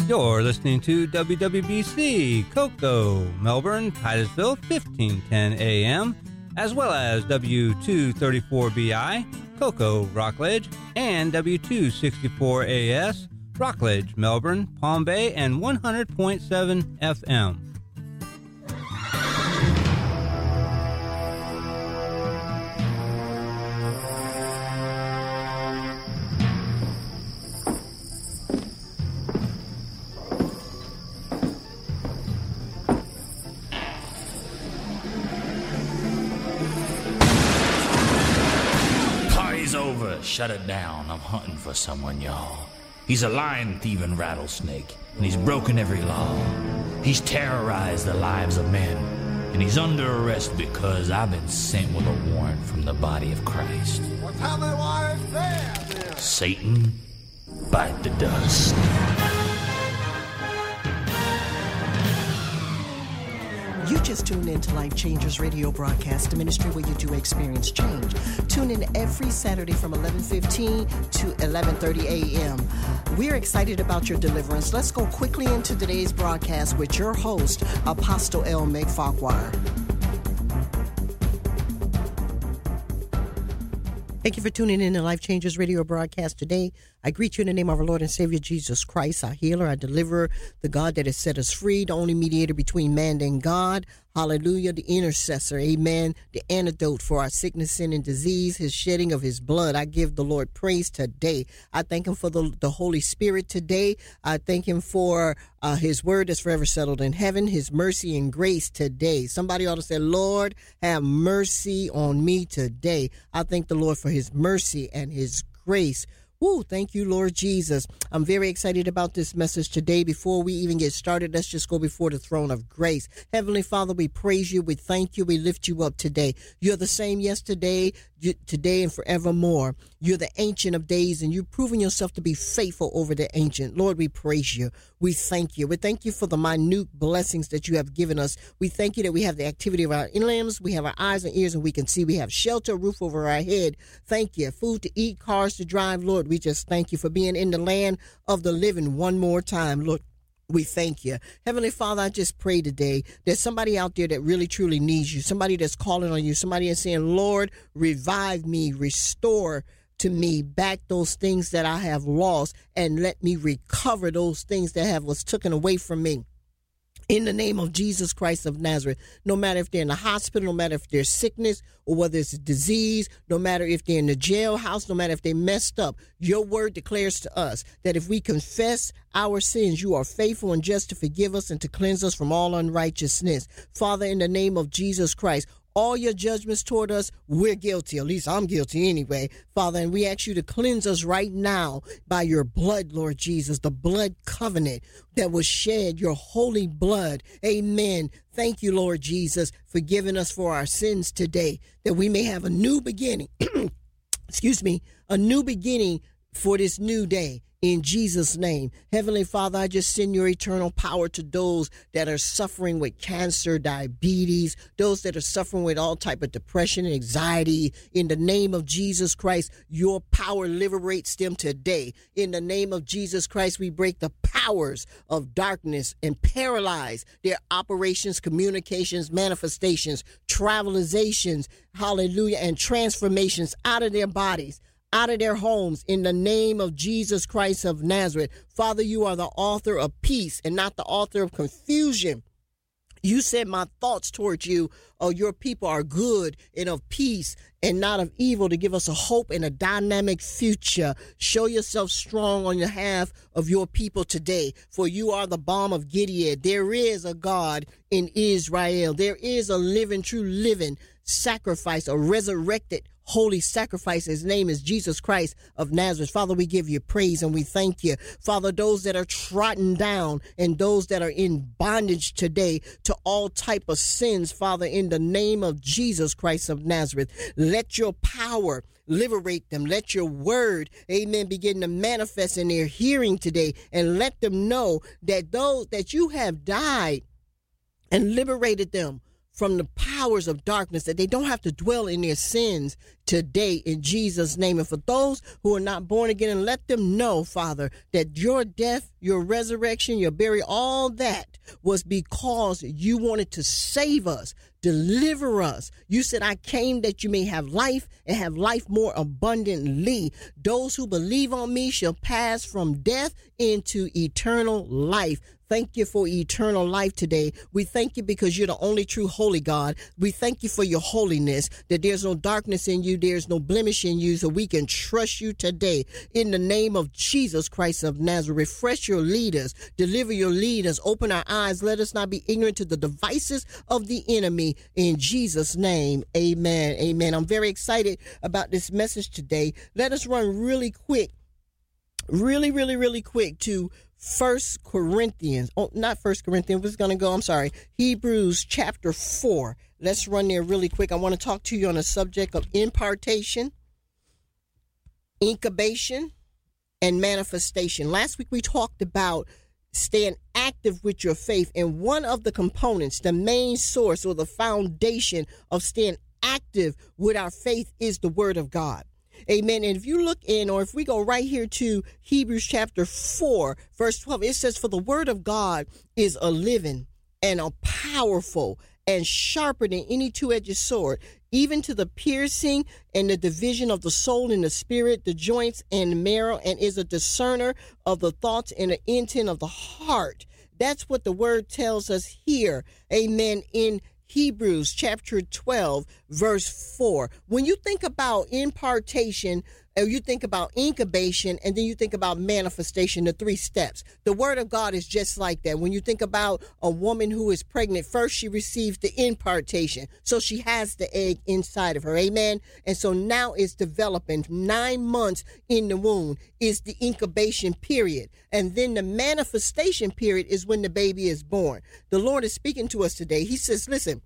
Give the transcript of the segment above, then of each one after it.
You're listening to WWBC, Cocoa, Melbourne, Titusville, 1510 AM, as well as W234BI, Cocoa, Rockledge, and W264AS, Rockledge, Melbourne, Palm Bay, and 100.7 FM. Shut it down. I'm hunting for someone, y'all. He's a lion-thieving rattlesnake, and he's broken every law. He's terrorized the lives of men, and he's under arrest because I've been sent with a warrant from the body of Christ. Well, tell me why it's there, then. Satan, bite the dust. You just tuned in to Life Changers Radio Broadcast, the ministry where you do experience change. Tune in every Saturday from 11:15 to 11:30 a.m. We're excited about your deliverance. Let's go quickly into today's broadcast with your host, Apostle L. Meg Farquhar. Thank you for tuning in to Life Changers Radio Broadcast today. I greet you in the name of our Lord and Savior Jesus Christ, our healer, our deliverer, the God that has set us free, the only mediator between man and God. Hallelujah, the intercessor, amen, the antidote for our sickness, sin, and disease, his shedding of his blood. I give the Lord praise today. I thank him for the Holy Spirit today. I thank him for his word that's forever settled in heaven, his mercy and grace today. Somebody ought to say, Lord, have mercy on me today. I thank the Lord for his mercy and his grace. Woo, thank you, Lord Jesus. I'm very excited about this message today. Before we even get started, let's just go before the throne of grace. Heavenly Father, we praise you, we thank you, we lift you up today. You're the same yesterday, today, and forevermore. You're the Ancient of Days, and you've proven yourself to be faithful over the ancient. Lord, we praise you. We thank you. We thank you for the minute blessings that you have given us. We thank you that we have the activity of our limbs, we have our eyes and ears, and we can see. We have shelter, roof over our head. Thank you. Food to eat, cars to drive. Lord, we just thank you for being in the land of the living one more time. Lord, we thank you. Heavenly Father, I just pray today there's somebody out there that really truly needs you, somebody that's calling on you, somebody that's saying, Lord, revive me, restore to me back those things that I have lost, and let me recover those things that was taken away from me. In the name of Jesus Christ of Nazareth, no matter if they're in the hospital, no matter if there's sickness or whether it's a disease, no matter if they're in the jailhouse, no matter if they messed up, your word declares to us that if we confess our sins, you are faithful and just to forgive us and to cleanse us from all unrighteousness. Father, in the name of Jesus Christ, all your judgments toward us, we're guilty. At least I'm guilty anyway, Father. And we ask you to cleanse us right now by your blood, Lord Jesus, the blood covenant that was shed, your holy blood. Amen. Thank you, Lord Jesus, for giving us for our sins today, that we may have a new beginning. Excuse me, a new beginning for this new day. In Jesus' name. Heavenly Father, I just send your eternal power to those that are suffering with cancer, diabetes, those that are suffering with all type of depression and anxiety. In the name of Jesus Christ, your power liberates them today. In the name of Jesus Christ, we break the powers of darkness and paralyze their operations, communications, manifestations, travelizations, hallelujah, and transformations out of their bodies, out of their homes, in the name of Jesus Christ of Nazareth. Father, you are the author of peace and not the author of confusion. You said my thoughts towards you, your people, are good and of peace and not of evil, to give us a hope and a dynamic future. Show yourself strong on behalf of your people today, for you are the balm of Gilead. There is a God in Israel. There is a living, true living sacrifice, a resurrected holy sacrifice. His name is Jesus Christ of Nazareth. Father, we give you praise and we thank you. Father, those that are trodden down and those that are in bondage today to all type of sins, Father, in the name of Jesus Christ of Nazareth, let your power liberate them. Let your word, amen, begin to manifest in their hearing today, and let them know that those that you have died and liberated them from the powers of darkness, that they don't have to dwell in their sins today in Jesus' name. And for those who are not born again, and let them know, Father, that your death, your resurrection, your burial, all that was because you wanted to save us, deliver us. You said, I came that you may have life and have life more abundantly. Those who believe on me shall pass from death into eternal life. Thank you for eternal life today. We thank you because you're the only true holy God. We thank you for your holiness, that there's no darkness in you, there's no blemish in you, so we can trust you today. In the name of Jesus Christ of Nazareth, refresh your leaders, deliver your leaders, open our eyes, let us not be ignorant to the devices of the enemy. In Jesus' name, amen, amen. I'm very excited about this message today. Let us run really quick to Hebrews chapter 4. Let's run there really quick. I want to talk to you on the subject of impartation, incubation, and manifestation. Last week we talked about staying active with your faith, and one of the components, the main source or the foundation of staying active with our faith is the Word of God. Amen. And if you look in, or if we go right here to Hebrews chapter 4, verse 12, it says, for the word of God is a living and a powerful and sharper than any two-edged sword, even to the piercing and the division of the soul and the spirit, the joints and marrow, and is a discerner of the thoughts and the intent of the heart. That's what the word tells us here. Amen. In Hebrews chapter 12, verse 4. When you think about impartation, or you think about incubation, and then you think about manifestation, the three steps. The word of God is just like that. When you think about a woman who is pregnant, first she receives the impartation. So she has the egg inside of her. Amen. And so now it's developing. 9 months in the womb is the incubation period. And then the manifestation period is when the baby is born. The Lord is speaking to us today. He says, listen,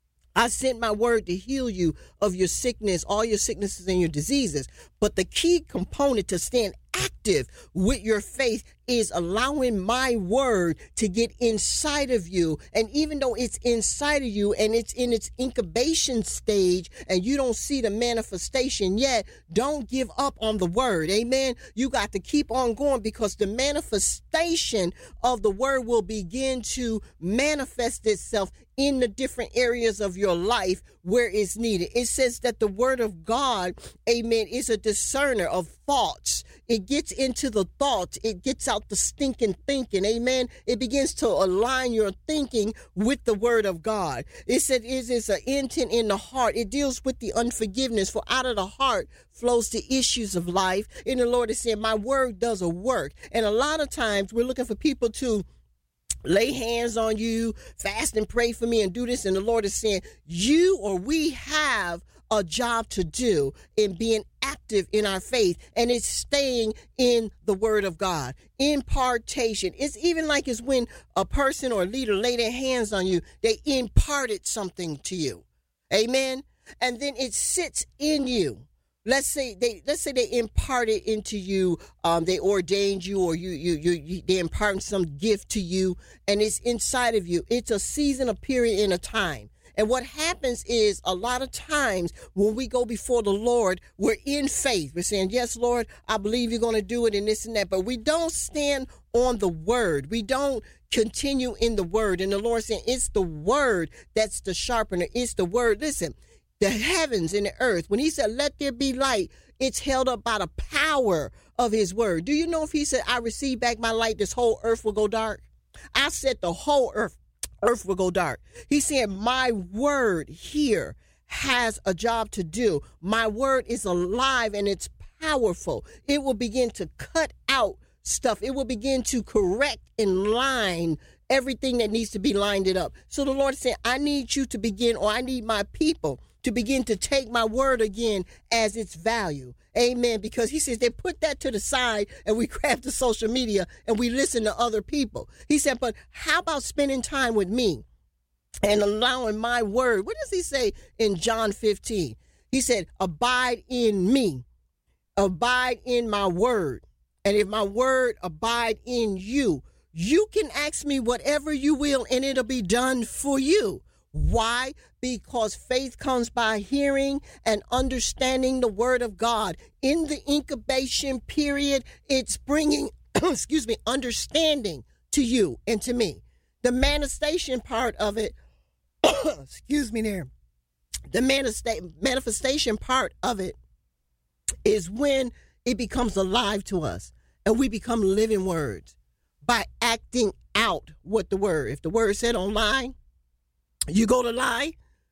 I sent my word to heal you of your sickness, all your sicknesses and your diseases. But the key component to staying active with your faith is allowing my word to get inside of you. And even though it's inside of you and it's in its incubation stage and you don't see the manifestation yet, don't give up on the word. Amen. You got to keep on going, because the manifestation of the word will begin to manifest itself in the different areas of your life where it's needed. It says that the word of God, amen, is a discerner of thoughts. It gets into the thoughts. It gets out the stinking thinking. Amen. It begins to align your thinking with the word of God. It said it is an intent in the heart. It deals with the unforgiveness, for out of the heart flows the issues of life. And the Lord is saying, my word does a work. And a lot of times we're looking for people to lay hands on you, fast and pray for me, and do this. And the Lord is saying, you or we have a job to do in being active in our faith, and it's staying in the word of God. Impartation. It's even like it's when a person or a leader lay their hands on you, they imparted something to you. Amen. And then it sits in you. Let's say they imparted into you, they ordained you, or they impart some gift to you, and it's inside of you. It's a season, a period, and a time. And what happens is, a lot of times when we go before the Lord, we're in faith. We're saying, yes, Lord, I believe you're going to do it, and this and that. But we don't stand on the word. We don't continue in the word. And the Lord saying, it's the word that's the sharpener. It's the word. Listen, the heavens and the earth, when he said, let there be light, it's held up by the power of his word. Do you know if he said, I receive back my light, this whole earth will go dark? I said the whole earth will go dark. He's saying my word here has a job to do. My word is alive and it's powerful. It will begin to cut out stuff. It will begin to correct and line everything that needs to be lined it up. So the Lord said, I need you to begin, or I need my people to begin to take my word again as its value. Amen. Because he says they put that to the side and we grab the social media and we listen to other people. He said, but how about spending time with me and allowing my word? What does he say in John 15? He said, abide in me, abide in my word. And if my word abide in you, you can ask me whatever you will and it'll be done for you. Why? Because faith comes by hearing and understanding the word of God. In the incubation period, it's bringing, understanding to you and to me. The manifestation part of it, the manifestation part of it is when it becomes alive to us and we become living words by acting out what the word. If the word said on lie, you go to lie,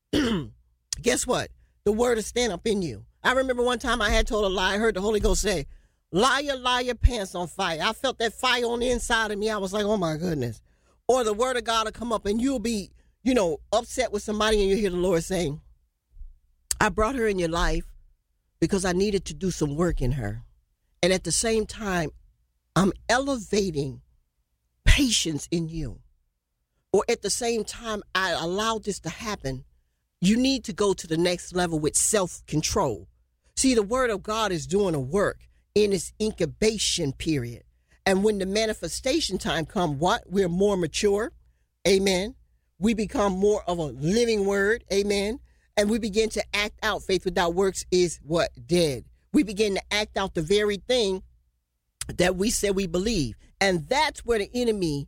guess what? The word will stand up in you. I remember one time I had told a lie. I heard the Holy Ghost say, liar, liar, pants on fire. I felt that fire on the inside of me. I was like, oh my goodness. Or the word of God will come up and you'll be, upset with somebody and you hear the Lord saying, I brought her in your life because I needed to do some work in her. And at the same time, I'm elevating patience in you. Or at the same time, I allowed this to happen. You need to go to the next level with self-control. See, the word of God is doing a work in its incubation period. And when the manifestation time comes, we're more mature. Amen. We become more of a living word. Amen. And we begin to act out. Faith without works is what? Dead. We begin to act out the very thing that we said we believe. And that's where the enemy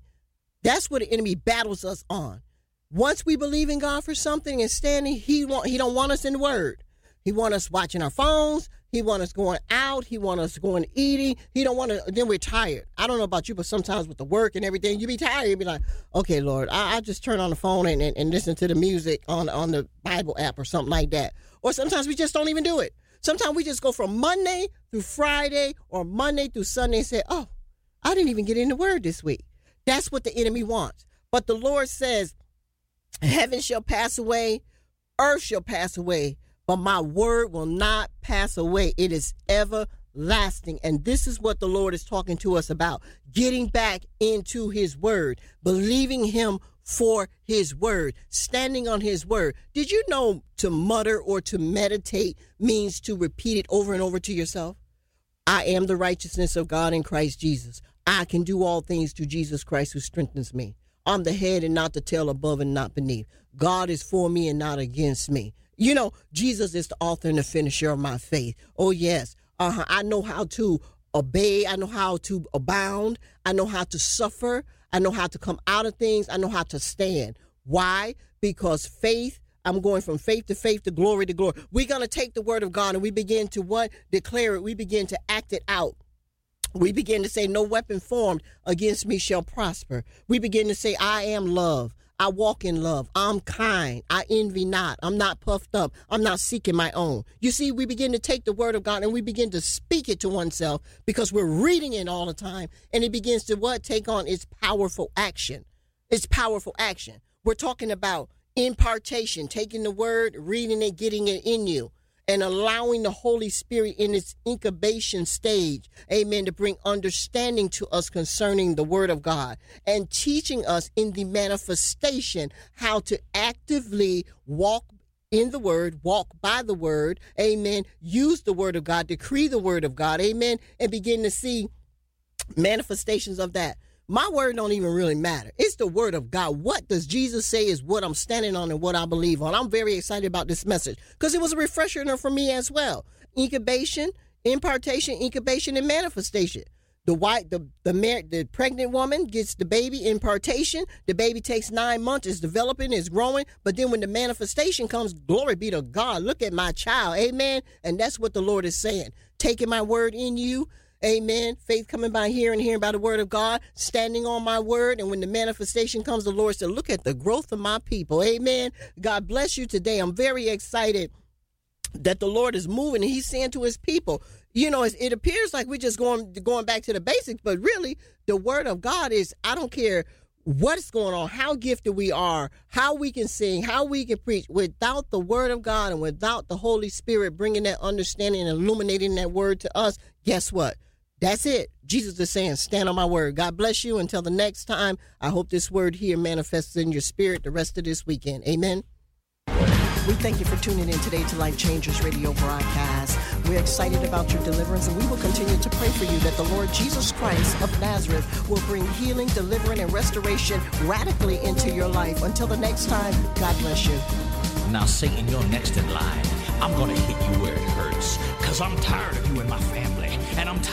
battles us on. Once we believe in God for something and standing, he don't want us in the word. He want us watching our phones. He want us going out. He want us going eating. He don't want to, then we're tired. I don't know about you, but sometimes with the work and everything, you be tired. You be like, okay, Lord, I just turn on the phone and listen to the music on the Bible app or something like that. Or sometimes we just don't even do it. Sometimes we just go from Monday through Friday or Monday through Sunday and say, oh, I didn't even get in the word this week. That's what the enemy wants. But the Lord says, heaven shall pass away, earth shall pass away, but my word will not pass away. It is everlasting. And this is what the Lord is talking to us about. Getting back into his word, believing him for his word, standing on his word. Did you know to mutter or to meditate means to repeat it over and over to yourself? I am the righteousness of God in Christ Jesus. I can do all things through Jesus Christ who strengthens me. I'm the head and not the tail, above and not beneath. God is for me and not against me. Jesus is the author and the finisher of my faith. Oh, yes. I know how to obey. I know how to abound. I know how to suffer. I know how to come out of things. I know how to stand. Why? Because faith, I'm going from faith to faith to glory to glory. We're going to take the word of God and we begin to what? Declare it. We begin to act it out. We begin to say, no weapon formed against me shall prosper. We begin to say, I am love. I walk in love. I'm kind. I envy not. I'm not puffed up. I'm not seeking my own. You see, we begin to take the word of God and we begin to speak it to oneself because we're reading it all the time. And it begins to what? Take on its powerful action. It's powerful action. We're talking about impartation, taking the word, reading it, getting it in you, and allowing the Holy Spirit in its incubation stage, amen, to bring understanding to us concerning the word of God and teaching us in the manifestation how to actively walk in the word, walk by the word, amen, use the word of God, decree the word of God, amen, and begin to see manifestations of that. My word don't even really matter. It's the word of God. What does Jesus say is what I'm standing on and what I believe on. I'm very excited about this message because it was a refresher for me as well. Incubation, impartation, incubation, and manifestation. The pregnant woman gets the baby, impartation. The baby takes 9 months, is developing, is growing. But then when the manifestation comes, glory be to God. Look at my child. Amen. And that's what the Lord is saying. Taking my word in you. Amen. Faith coming by hearing, hearing by the word of God, standing on my word. And when the manifestation comes, the Lord said, look at the growth of my people. Amen. God bless you today. I'm very excited that the Lord is moving and he's saying to his people, it appears like we're just going back to the basics, but really the word of God is, I don't care what's going on, how gifted we are, how we can sing, how we can preach. Without the word of God and without the Holy Spirit bringing that understanding and illuminating that word to us, guess what? That's it. Jesus is saying, stand on my word. God bless you. Until the next time, I hope this word here manifests in your spirit the rest of this weekend. Amen. We thank you for tuning in today to Life Changers Radio broadcast. We're excited about your deliverance, and we will continue to pray for you that the Lord Jesus Christ of Nazareth will bring healing, deliverance, and restoration radically into your life. Until the next time, God bless you. Now, Satan, you're next in line. I'm going to hit you where it hurts, because I'm tired of you and my family, and I'm tired